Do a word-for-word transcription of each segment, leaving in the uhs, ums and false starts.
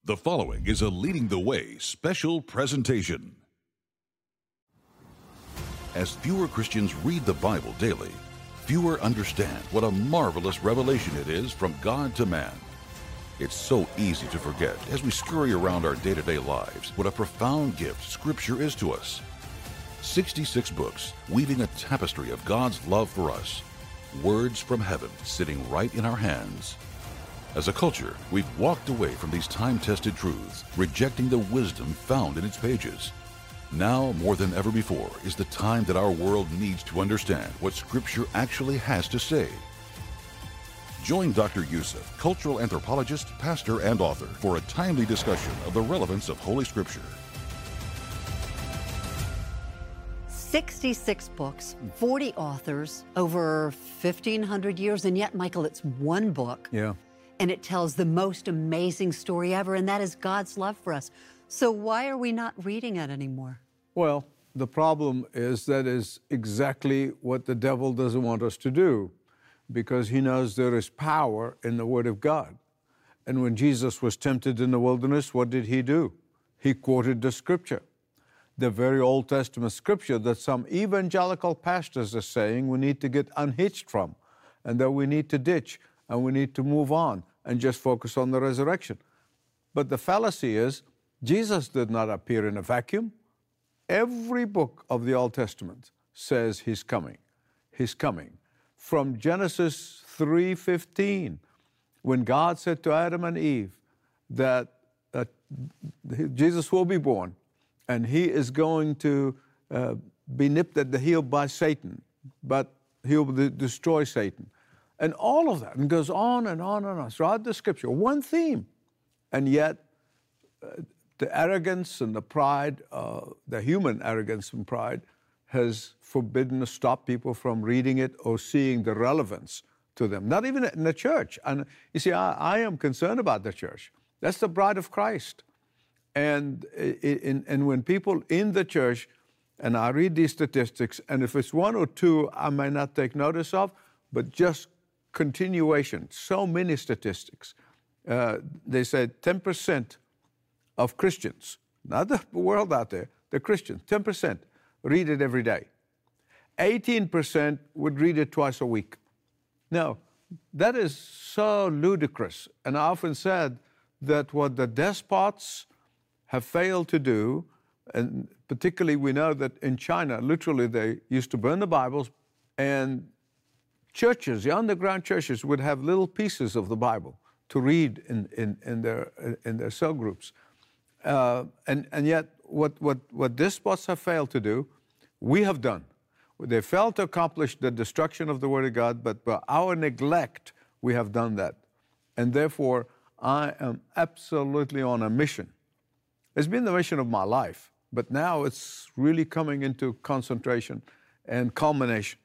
The following is a Leading the Way special presentation. As fewer Christians read the Bible daily, fewer understand what a marvelous revelation it is from God to man. It's so easy to forget as we scurry around our day-to-day lives what a profound gift Scripture is to us. sixty-six books weaving a tapestry of God's love for us. Words from heaven sitting right in our hands. As a culture, we've walked away from these time-tested truths, rejecting the wisdom found in its pages. Now, more than ever before, is the time that our world needs to understand what Scripture actually has to say. Join Doctor Youssef, cultural anthropologist, pastor, and author, for a timely discussion of the relevance of Holy Scripture. sixty-six books, forty authors, over fifteen hundred years, and yet, Michael, it's one book. Yeah. And it tells the most amazing story ever, and that is God's love for us. So why are we not reading it anymore? Well, the problem is that is exactly what the devil doesn't want us to do, because he knows there is power in the Word of God. And when Jesus was tempted in the wilderness, what did he do? He quoted the Scripture, the very Old Testament Scripture that some evangelical pastors are saying we need to get unhitched from, and that we need to ditch, and we need to move on and just focus on the resurrection. But the fallacy is, Jesus did not appear in a vacuum. Every book of the Old Testament says he's coming. He's coming. From Genesis three fifteen, when God said to Adam and Eve that uh, Jesus will be born and he is going to uh, be nipped at the heel by Satan, but he'll de- destroy Satan. And all of that, and goes on and on and on throughout the Scripture, one theme. And yet, uh, the arrogance and the pride, uh, the human arrogance and pride, has forbidden or stopped people from reading it or seeing the relevance to them. Not even in the church. And you see, I, I am concerned about the church. That's the bride of Christ. And, in, and when people in the church, and I read these statistics, and if it's one or two I may not take notice of, but just continuation, so many statistics. Uh, they said ten percent of Christians, not the world out there, the Christians, ten percent read it every day. eighteen percent would read it twice a week. Now, that is so ludicrous. And I often said that what the despots have failed to do, and particularly we know that in China, literally they used to burn the Bibles, and churches, the underground churches, would have little pieces of the Bible to read in, in, in, their, in their cell groups. Uh, and, and yet, what, what, what despots have failed to do, we have done. They failed to accomplish the destruction of the Word of God, but by our neglect, we have done that. And therefore, I am absolutely on a mission. It's been the mission of my life, but now it's really coming into concentration and culmination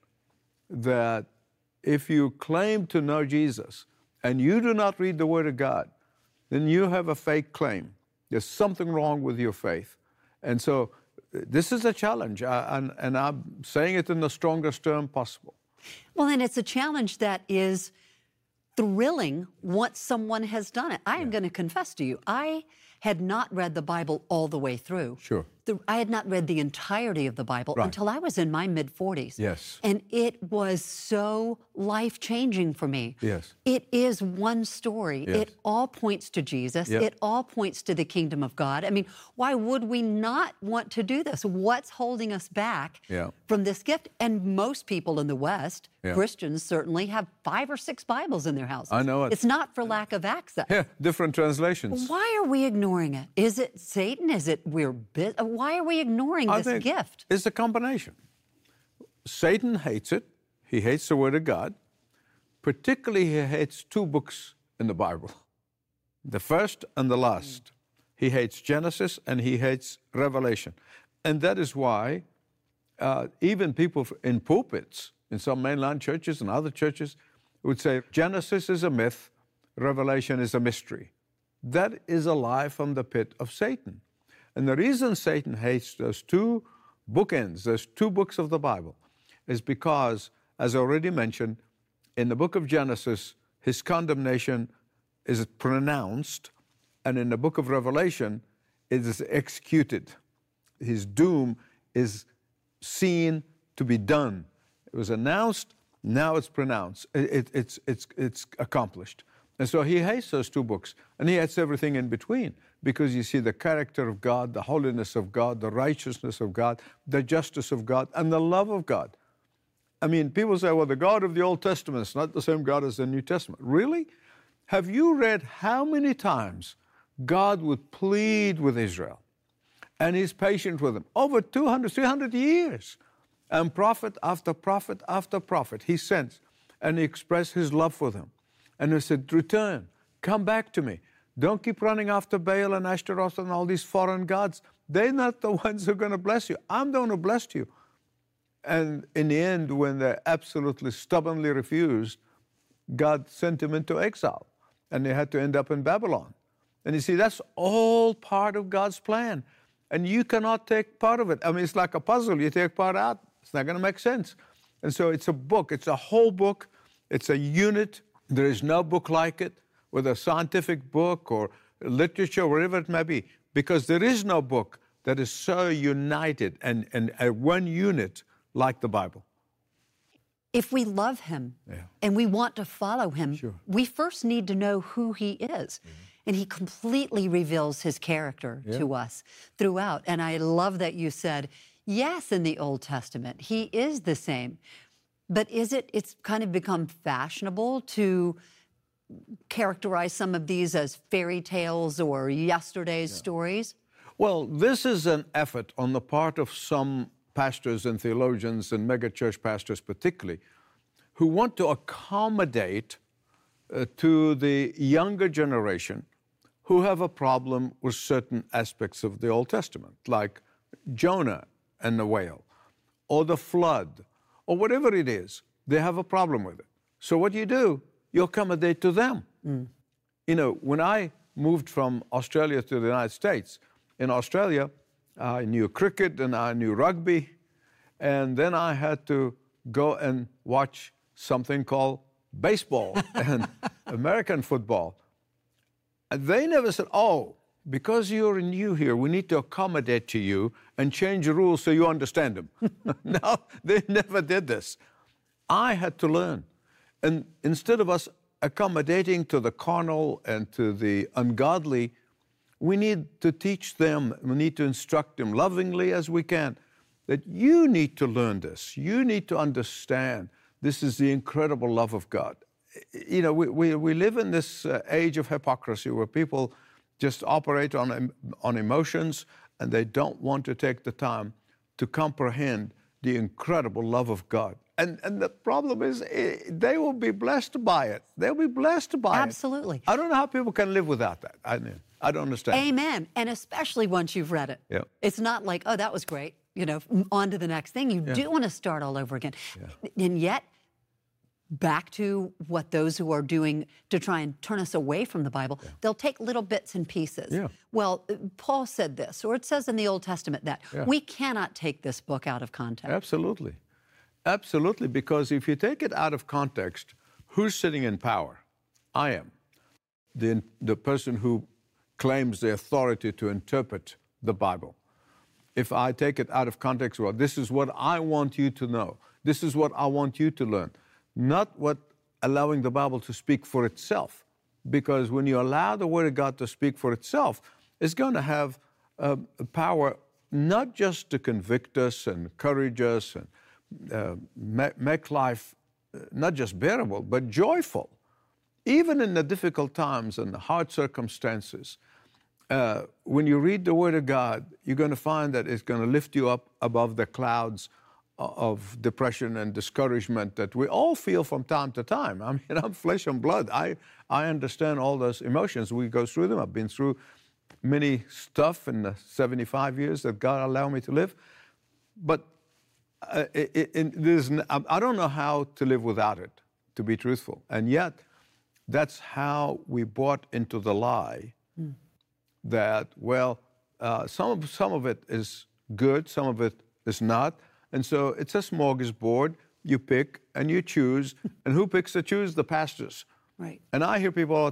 that if you claim to know Jesus and you do not read the Word of God, then you have a fake claim. There's something wrong with your faith. And so this is a challenge, uh, and, and I'm saying it in the strongest term possible. Well, and it's a challenge that is thrilling once someone has done it. I am yeah. going to confess to you, I had not read the Bible all the way through. Sure. The, I had not read the entirety of the Bible right. until I was in my mid-forties. Yes. And it was so life-changing for me. Yes. It is one story. Yes. It all points to Jesus. Yep. It all points to the kingdom of God. I mean, why would we not want to do this? What's holding us back yeah. from this gift? And most people in the West, yeah. Christians certainly, have five or six Bibles in their houses. I know it. It's not for lack of access. Yeah, different translations. Why are we ignoring it? Is it Satan? Is it we're bit? Why are we ignoring I this think gift? It's a combination. Satan hates it. He hates the Word of God. Particularly, he hates two books in the Bible. The first and the last. He hates Genesis and he hates Revelation. And that is why uh, even people in pulpits, in some mainline churches and other churches, would say Genesis is a myth, Revelation is a mystery. That is a lie from the pit of Satan. And the reason Satan hates those two bookends, those two books of the Bible, is because, as I already mentioned, in the book of Genesis, his condemnation is pronounced And in the book of Revelation, it is executed. His doom is seen to be done. It was announced, now it's pronounced. It, it, it's, it's, it's accomplished. And so he hates those two books, and he hates everything in between, because you see the character of God, the holiness of God, the righteousness of God, the justice of God, and the love of God. I mean, people say, well, the God of the Old Testament is not the same God as the New Testament. Really? Have you read how many times God would plead with Israel? And he's patient with them. Over two hundred, three hundred years. And prophet after prophet after prophet he sends. And he expressed his love for them. And he said, return, come back to me. Don't keep running after Baal and Ashtaroth and all these foreign gods. They're not the ones who are going to bless you. I'm the one who blessed you. And in the end, when they absolutely stubbornly refused, God sent them into exile. And they had to end up in Babylon. And you see, that's all part of God's plan. And you cannot take part of it. I mean, it's like a puzzle. You take part out, it's not going to make sense. And so it's a book. It's a whole book. It's a unit. There is no book like it, whether a scientific book or literature, whatever it may be, because there is no book that is so united and, and a one unit like the Bible. If we love him Yeah. and we want to follow him, Sure. we first need to know who he is. Mm-hmm. And he completely reveals his character Yeah. to us throughout. And I love that you said, yes, in the Old Testament, he is the same. But is it, it's kind of become fashionable to characterize some of these as fairy tales or yesterday's yeah. stories? Well, this is an effort on the part of some pastors and theologians and megachurch pastors particularly, who want to accommodate uh, to the younger generation who have a problem with certain aspects of the Old Testament, like Jonah and the whale, or the flood, or whatever it is. They have a problem with it. So what do you do? You accommodate to them. Mm. You know, when I moved from Australia to the United States, in Australia, I knew cricket and I knew rugby, and then I had to go and watch something called baseball and American football. And they never said, oh, because you're new here, we need to accommodate to you and change the rules so you understand them. No, they never did this. I had to learn. And instead of us accommodating to the carnal and to the ungodly, we need to teach them, we need to instruct them lovingly as we can, that you need to learn this. You need to understand this is the incredible love of God. You know, we, we, we live in this uh, age of hypocrisy where people just operate on, on emotions and they don't want to take the time to comprehend the incredible love of God. And, and the problem is eh, they will be blessed by it. They'll be blessed by Absolutely. it. Absolutely. I don't know how people can live without that. I, I don't understand. Amen. And especially once you've read it. Yeah. It's not like, oh, that was great. You know, on to the next thing. You Yeah. do want to start all over again. Yeah. And yet, back to what those who are doing to try and turn us away from the Bible, yeah. they'll take little bits and pieces. Yeah. Well, Paul said this, or it says in the Old Testament that Yeah. we cannot take this book out of context. Absolutely. Absolutely, because if you take it out of context, who's sitting in power? I am. The, the person who claims the authority to interpret the Bible. If I take it out of context, well, this is what I want you to know. This is what I want you to learn. Not what allowing the Bible to speak for itself. Because when you allow the Word of God to speak for itself, it's going to have uh, power not just to convict us and encourage us and uh, make life not just bearable, but joyful. Even in the difficult times and the hard circumstances, uh, when you read the Word of God, you're going to find that it's going to lift you up above the clouds of depression and discouragement that we all feel from time to time. I mean, I'm flesh and blood. I, I understand all those emotions. We go through them. I've been through many stuff in the seventy-five years that God allowed me to live. But uh, it, it, there's, I don't know how to live without it, to be truthful. And yet, that's how we bought into the lie mm. that, well, uh, some, of, some of it is good, some of it is not. And so it's a smorgasbord. You pick and you choose. And who picks to choose? The pastors. Right. And I hear people all the time,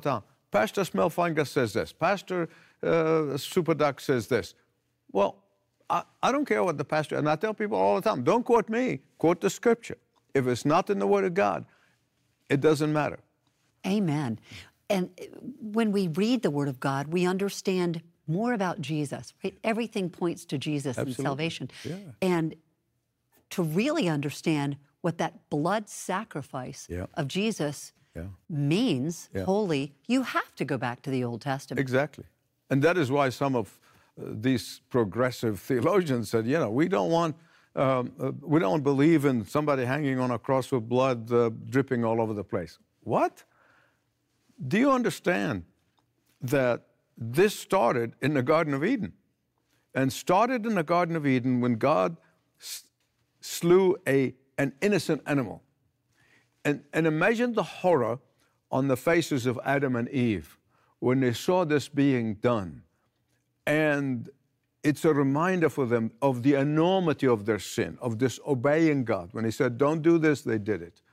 Pastor Smelfinger says this. Pastor uh, Superduck says this. Well, I, I don't care what the pastor, and I tell people all the time, don't quote me, quote the Scripture. If it's not in the Word of God, it doesn't matter. Amen. And when we read the Word of God, we understand more about Jesus, right? Everything points to Jesus Absolutely. and salvation. Yeah. And to really understand what that blood sacrifice Yeah. of Jesus Yeah. means, Yeah. wholly, you have to go back to the Old Testament. Exactly. And that is why some of uh, these progressive theologians said, you know, we don't want, um, uh, we don't believe in somebody hanging on a cross with blood uh, dripping all over the place. What? Do you understand that this started in the Garden of Eden? And started in the Garden of Eden when God s- slew a, an innocent animal. And, and imagine the horror on the faces of Adam and Eve when they saw this being done. And it's a reminder for them of the enormity of their sin, of disobeying God. When He said, don't do this, they did it.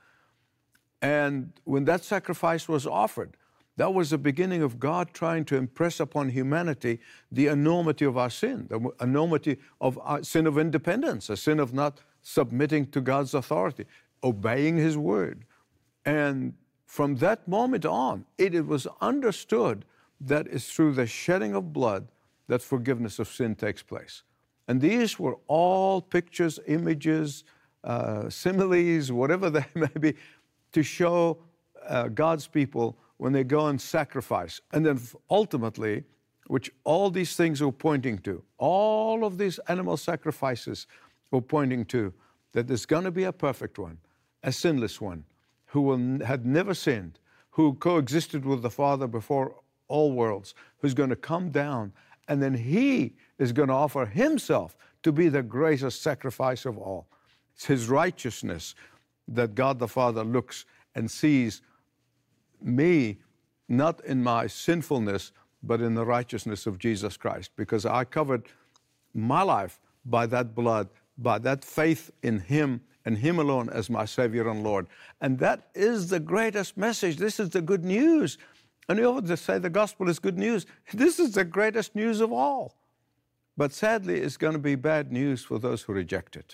And when that sacrifice was offered, that was the beginning of God trying to impress upon humanity the enormity of our sin, the enormity of our sin of independence, a sin of not submitting to God's authority, obeying His word. And from that moment on, it, it was understood that it's through the shedding of blood that forgiveness of sin takes place. And these were all pictures, images, uh, similes, whatever they may be, to show uh, God's people when they go and sacrifice. And then ultimately, which all these things were pointing to, all of these animal sacrifices were pointing to, that there's going to be a perfect one, a sinless one, who will, had never sinned, who coexisted with the Father before all worlds, who's going to come down, and then He is going to offer Himself to be the greatest sacrifice of all. It's His righteousness that God the Father looks and sees me, not in my sinfulness, but in the righteousness of Jesus Christ, because I covered my life by that blood, by that faith in Him and Him alone as my Savior and Lord. And that is the greatest message. This is the good news. And you often say the gospel is good news. This is the greatest news of all. But sadly, it's going to be bad news for those who reject it.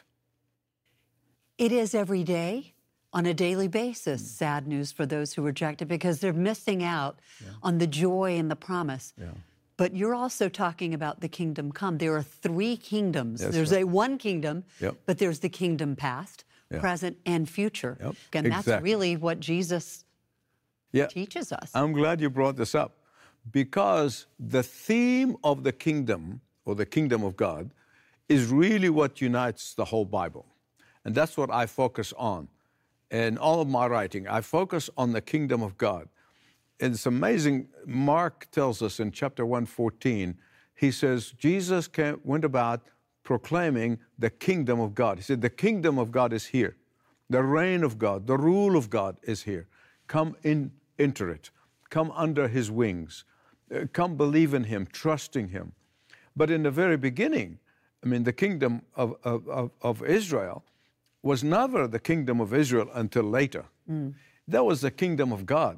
It is every day, on a daily basis, mm. sad news for those who reject it because they're missing out yeah. on the joy and the promise. Yeah. But you're also talking about the kingdom come. There are three kingdoms. Yes, there's right. a one kingdom, yep. but there's the kingdom past, yep. present, and future. Yep. And exactly. that's really what Jesus yeah. teaches us. I'm glad you brought this up, because the theme of the kingdom, or the kingdom of God, is really what unites the whole Bible. And that's what I focus on. In all of my writing, I focus on the kingdom of God. And it's amazing, Mark tells us in chapter one fourteen, he says, Jesus came, went about proclaiming the kingdom of God. He said, the kingdom of God is here. The reign of God, the rule of God is here. Come in, enter it. Come under His wings. Uh, come believe in Him, trusting Him. But in the very beginning, I mean, the kingdom of, of, of, of Israel was never the kingdom of Israel until later. Mm. That was the kingdom of God.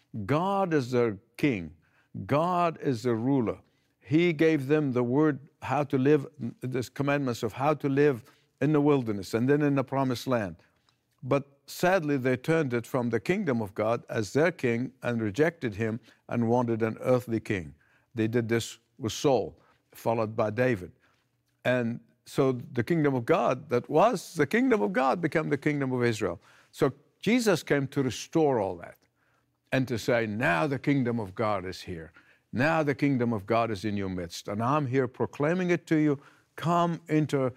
God is their king. God is the ruler. He gave them the word how to live, the commandments of how to live in the wilderness and then in the promised land. But sadly, they turned it from the kingdom of God as their king and rejected Him and wanted an earthly king. They did this with Saul, followed by David. And so the kingdom of God that was the kingdom of God became the kingdom of Israel. So Jesus came to restore all that and to say, now the kingdom of God is here. Now the kingdom of God is in your midst. And I'm here proclaiming it to you. Come into,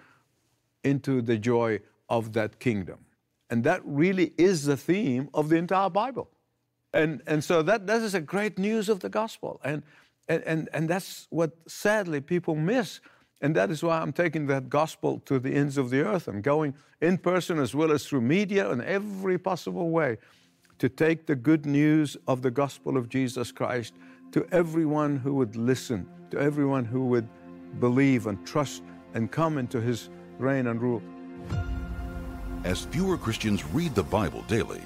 into the joy of that kingdom. And that really is the theme of the entire Bible. And, and so that, that is a great news of the gospel. And, and, and, and that's what sadly people miss. And that is why I'm taking that gospel to the ends of the earth. I'm going in person as well as through media in every possible way to take the good news of the gospel of Jesus Christ to everyone who would listen, to everyone who would believe and trust and come into His reign and rule. As fewer Christians read the Bible daily,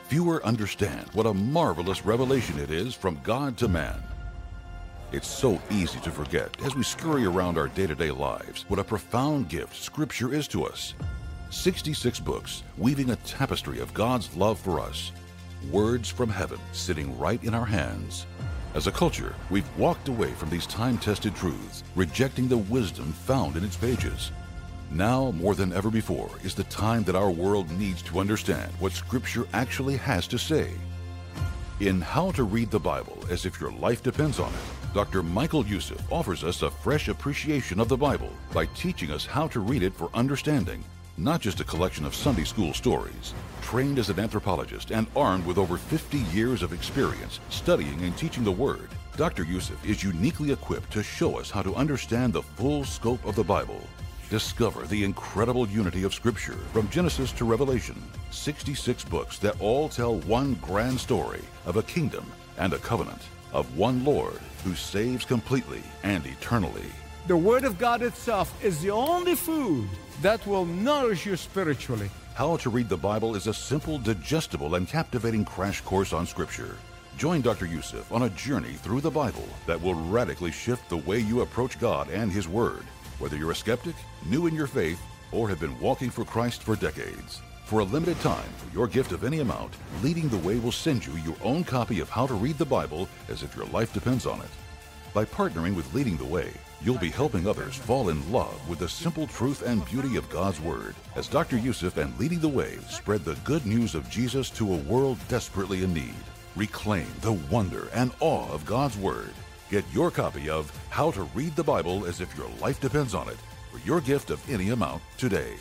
fewer understand what a marvelous revelation it is from God to man. It's so easy to forget as we scurry around our day-to-day lives what a profound gift Scripture is to us. sixty-six books weaving a tapestry of God's love for us. Words from heaven sitting right in our hands. As a culture, we've walked away from these time-tested truths, rejecting the wisdom found in its pages. Now, more than ever before, is the time that our world needs to understand what Scripture actually has to say. In How to Read the Bible as If Your Life Depends on It, Doctor Michael Youssef offers us a fresh appreciation of the Bible by teaching us how to read it for understanding, not just a collection of Sunday school stories. Trained as an anthropologist and armed with over fifty years of experience studying and teaching the Word, Doctor Youssef is uniquely equipped to show us how to understand the full scope of the Bible. Discover the incredible unity of Scripture from Genesis to Revelation. sixty-six books that all tell one grand story of a kingdom and a covenant, of one Lord who saves completely and eternally. The Word of God itself is the only food that will nourish you spiritually. How to Read the Bible is a simple, digestible, and captivating crash course on Scripture. Join Doctor Youssef on a journey through the Bible that will radically shift the way you approach God and His Word, whether you're a skeptic, new in your faith, or have been walking for Christ for decades. For a limited time, for your gift of any amount, Leading the Way will send you your own copy of How to Read the Bible as if your life depends on it. By partnering with Leading the Way, you'll be helping others fall in love with the simple truth and beauty of God's Word as Doctor Youssef and Leading the Way spread the good news of Jesus to a world desperately in need. Reclaim the wonder and awe of God's Word. Get your copy of How to Read the Bible as if your life depends on it for your gift of any amount today.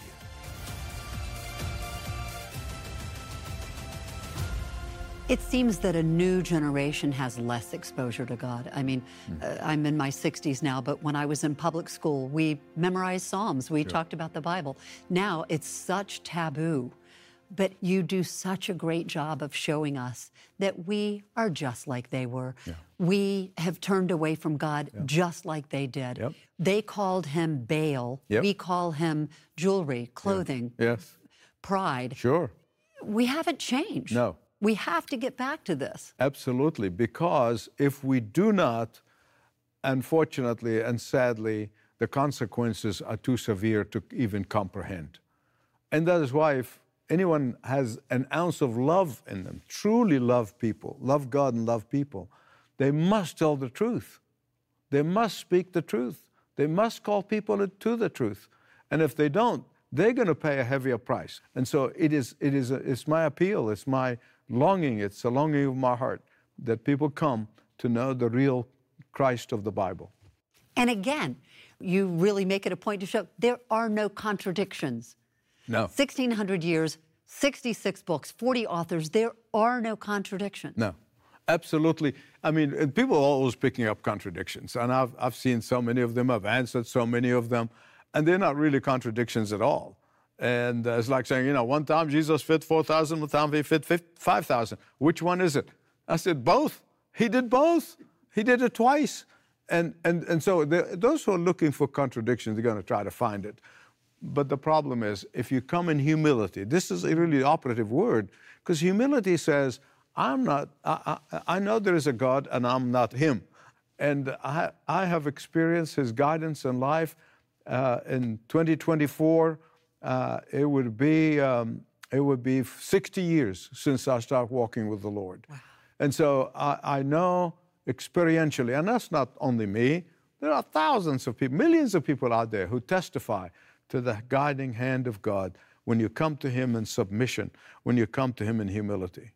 It seems that a new generation has less exposure to God. I mean, mm. uh, I'm in my sixties now, but when I was in public school, we memorized Psalms. We sure. talked about the Bible. Now it's such taboo. But you do such a great job of showing us that we are just like they were. Yeah. We have turned away from God yeah. just like they did. Yep. They called him Baal. Yep. We call him jewelry, clothing, yeah. yes. pride. Sure. We haven't changed. No. We have to get back to this. Absolutely, because if we do not, unfortunately and sadly, the consequences are too severe to even comprehend. And that is why if anyone has an ounce of love in them, truly love people, love God and love people, they must tell the truth. They must speak the truth. They must call people to the truth. And if they don't, they're going to pay a heavier price. And so it is, it is a, it's my appeal, it's my longing, it's a longing of my heart that people come to know the real Christ of the Bible. And again, you really make it a point to show there are no contradictions. No. sixteen hundred years, sixty-six books, forty authors, there are no contradictions. No, absolutely. I mean, people are always picking up contradictions, and I've, I've seen so many of them, I've answered so many of them, and they're not really contradictions at all. And uh, it's like saying, you know, one time Jesus fed four thousand, one time he fed five thousand. Which one is it? I said, both. He did both. He did it twice. And, and, and so the, those who are looking for contradictions, they're going to try to find it. But the problem is, if you come in humility, this is a really operative word, because humility says, I'm not, I, I, I know there is a God and I'm not him. And I, I have experienced his guidance in life. Uh, in twenty twenty-four, uh, it would be um, it would be sixty years since I started walking with the Lord. Wow. And so I, I know experientially, and that's not only me, there are thousands of people, millions of people out there who testify to the guiding hand of God when you come to him in submission, when you come to him in humility.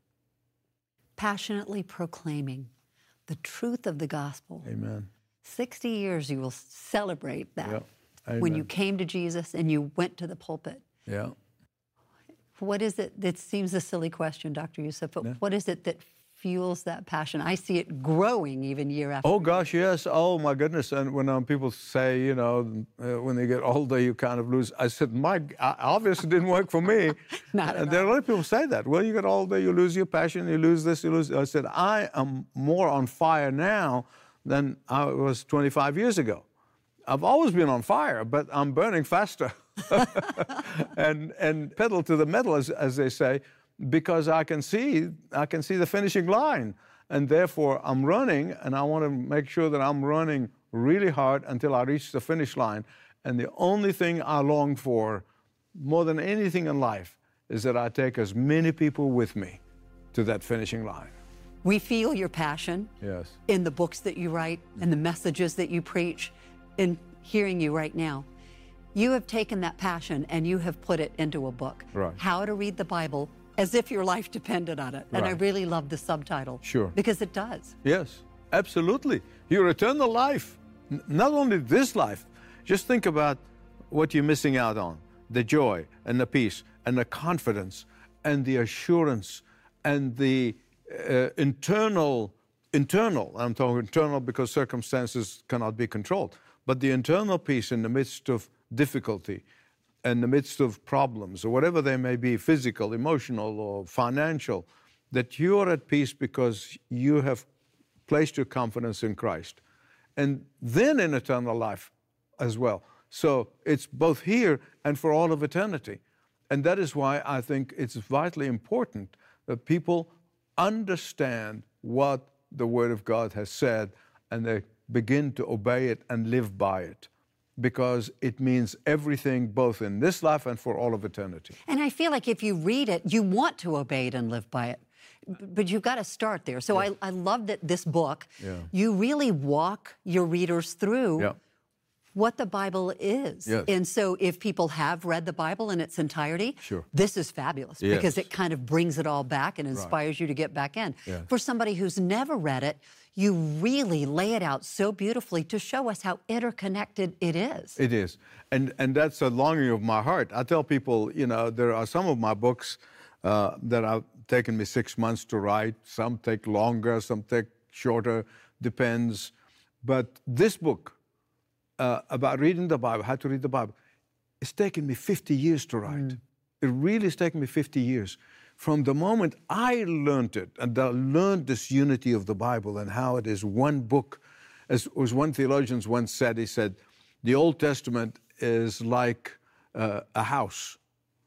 Passionately proclaiming the truth of the gospel. Amen. sixty years you will celebrate that. Yeah. Amen. When you came to Jesus and you went to the pulpit. Yeah. What is it, it seems a silly question, Doctor Youssef, but yeah. what is it that fuels that passion? I see it growing even year after Oh, year. gosh, yes. Oh, my goodness. And when um, people say, you know, uh, when they get older, you kind of lose. I said, my, obviously didn't work for me. Not at and there are a lot of people say that. Well, you get older, you lose your passion, you lose this, you lose. I said, I am more on fire now than I was twenty-five years ago. I've always been on fire, but I'm burning faster. and and pedal to the metal, as, as they say. because I can see, I can see the finishing line. And therefore, I'm running, and I want to make sure that I'm running really hard until I reach the finish line. And the only thing I long for, more than anything in life, is that I take as many people with me to that finishing line. We feel your passion Yes. in the books that you write and the messages that you preach, in hearing you right now. You have taken that passion and you have put it into a book. Right. How to Read the Bible as if your life depended on it. And I Right. really love the subtitle. Sure. Because it does. Yes, absolutely. Your eternal life, N- not only this life, just think about what you're missing out on, the joy and the peace and the confidence and the assurance and the uh, internal, internal, I'm talking internal because circumstances cannot be controlled, but the internal peace in the midst of difficulty, in the midst of problems, or whatever they may be, physical, emotional, or financial, that you are at peace because you have placed your confidence in Christ. And then in eternal life as well. So it's both here and for all of eternity. And that is why I think it's vitally important that people understand what the Word of God has said and they begin to obey it and live by it, because it means everything both in this life and for all of eternity. And I feel like if you read it, you want to obey it and live by it. B- But you've got to start there. So Yeah. I, I love that this book, Yeah. you really walk your readers through Yeah. what the Bible is. Yes. And so if people have read the Bible in its entirety, Sure. this is fabulous because Yes. it kind of brings it all back and inspires you to get back in. Yeah. For somebody who's never read it, you really lay it out so beautifully to show us how interconnected it is. It is. And, and that's a longing of my heart. I tell people, you know, there are some of my books uh, that have taken me six months to write. Some take longer, some take shorter, depends. But this book uh, about reading the Bible, how to read the Bible, it's taken me fifty years to write. Mm. It really has taken me fifty years. From the moment I learned it, and I learned this unity of the Bible and how it is one book, as, as one theologian once said, he said, the Old Testament is like uh, a house.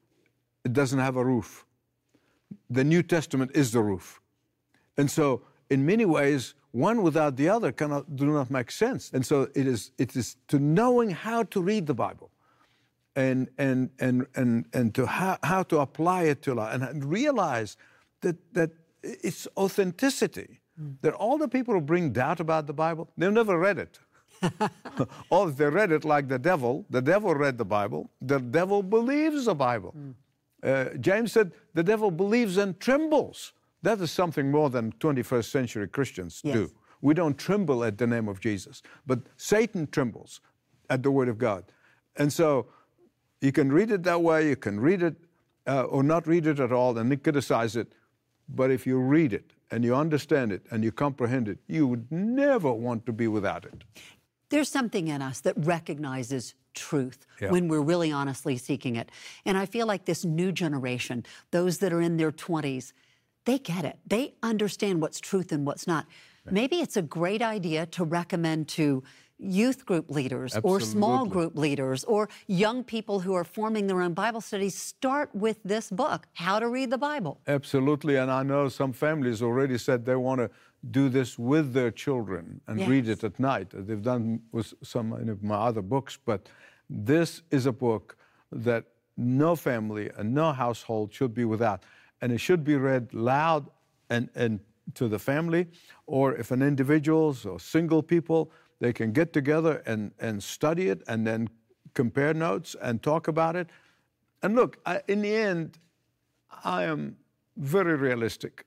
It doesn't have a roof. The New Testament is the roof. And so, in many ways, one without the other cannot, do not make sense. And so it is, it is to knowing how to read the Bible and, and, and, and, and to how, how to apply it to life and realize that, that it's authenticity, mm. that all the people who bring doubt about the Bible, they've never read it. Or if they read it like the devil, the devil read the Bible, the devil believes the Bible. Mm. Uh, James said, the devil believes and trembles. That is something more than twenty-first century Christians Yes. do. We don't tremble at the name of Jesus, but Satan trembles at the Word of God. And so you can read it that way, you can read it uh, or not read it at all and criticize it, but if you read it and you understand it and you comprehend it, you would never want to be without it. There's something in us that recognizes truth Yeah. when we're really honestly seeking it. And I feel like this new generation, those that are in their twenties, they get it. They understand what's truth and what's not. Maybe it's a great idea to recommend to youth group leaders or small Absolutely. group leaders or young people who are forming their own Bible studies, start with this book, How to Read the Bible. Absolutely, and I know some families already said they want to do this with their children and Yes. read it at night. They've done with some of my other books, but this is a book that no family and no household should be without. And it should be read loud and, and to the family, or if an individuals or single people, they can get together and, and study it and then compare notes and talk about it. And look, I, in the end, I am very realistic.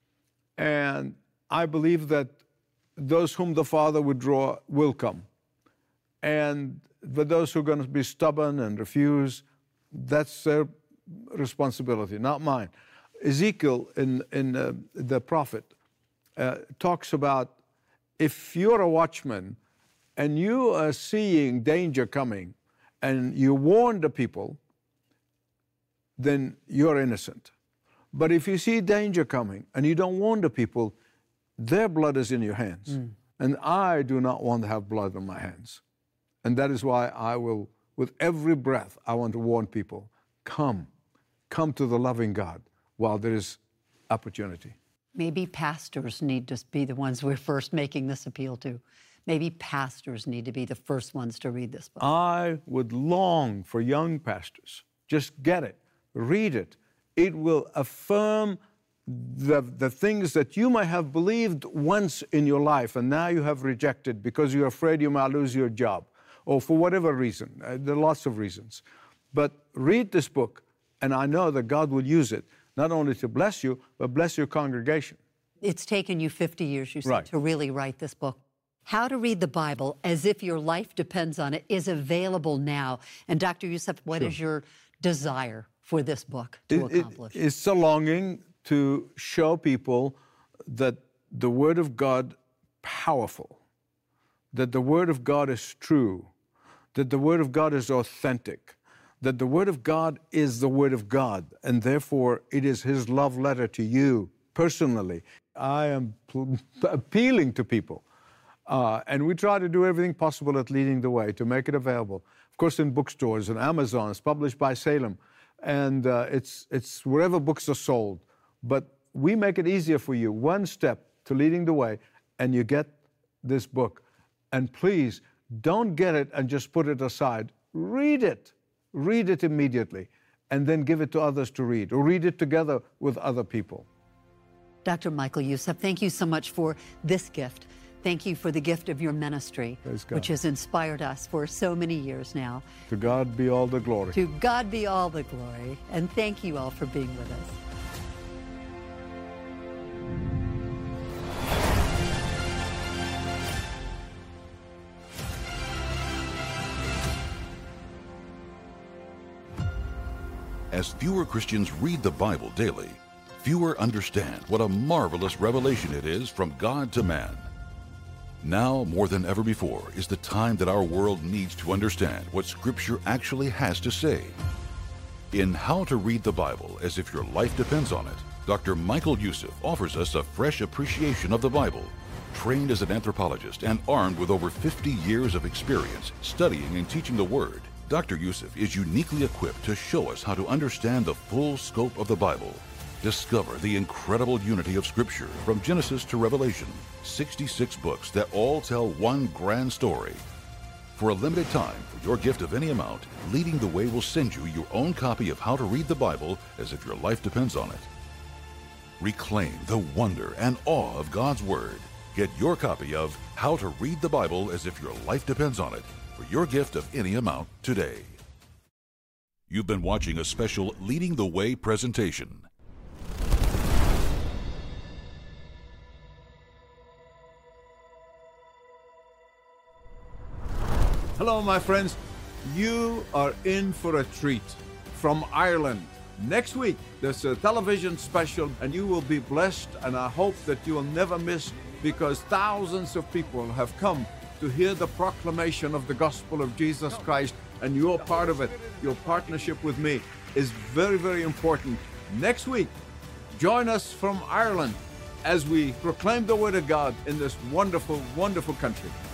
And I believe that those whom the Father would draw will come. And for those who are going to be stubborn and refuse, that's their responsibility, not mine. Ezekiel, in, in uh, the prophet, uh, talks about if you're a watchman and you are seeing danger coming and you warn the people, then you're innocent. But if you see danger coming and you don't warn the people, their blood is in your hands. Mm. And I do not want to have blood on my hands. And that is why I will, with every breath, I want to warn people, come, come to the loving God. while there is opportunity. Maybe pastors need to be the ones we're first making this appeal to. Maybe pastors need to be the first ones to read this book. I would long for young pastors. Just get it, read it. It will affirm the, the things that you might have believed once in your life and now you have rejected because you're afraid you might lose your job or for whatever reason. Uh, there are lots of reasons. But read this book, and I know that God will use it not only to bless you, but bless your congregation. It's taken you fifty years, you said, Right. to really write this book. How to Read the Bible as If Your Life Depends on It is available now. And Doctor Youssef, what Sure. is your desire for this book to It- it- accomplish? it's a longing to show people that the Word of God powerful, that the Word of God is true, that the Word of God is authentic, that the Word of God is the Word of God, and therefore it is His love letter to you personally. I am pl- appealing to people, uh, and we try to do everything possible at Leading the Way to make it available. Of course, in bookstores and Amazon. It's published by Salem, and uh, it's, it's wherever books are sold. But we make it easier for you, one step to Leading the Way, and you get this book. And please, don't get it and just put it aside. Read it. Read it immediately, and then give it to others to read, or read it together with other people. Doctor Michael Youssef, thank you so much for this gift. Thank you for the gift of your ministry, Praise God. which has inspired us for so many years now. To God be all the glory. To God be all the glory, and thank you all for being with us. As fewer Christians read the Bible daily, fewer understand what a marvelous revelation it is from God to man. Now, more than ever before, is the time that our world needs to understand what Scripture actually has to say. In How to Read the Bible as If Your Life Depends on It, Doctor Michael Youssef offers us a fresh appreciation of the Bible. Trained as an anthropologist and armed with over fifty years of experience studying and teaching the Word, Doctor Youssef is uniquely equipped to show us how to understand the full scope of the Bible. Discover the incredible unity of Scripture from Genesis to Revelation, sixty-six books that all tell one grand story. For a limited time, for your gift of any amount, Leading the Way will send you your own copy of How to Read the Bible as If Your Life Depends on It. Reclaim the wonder and awe of God's Word. Get your copy of How to Read the Bible as If Your Life Depends on It for your gift of any amount today. You've been watching a special Leading the Way presentation. Hello, my friends. You are in for a treat from Ireland. Next week, there's a television special, and you will be blessed, and I hope that you will never miss, because thousands of people have come to hear the proclamation of the gospel of Jesus Christ, and you're part of it. Your partnership with me is very, very important. Next week, join us from Ireland as we proclaim the word of God in this wonderful, wonderful country.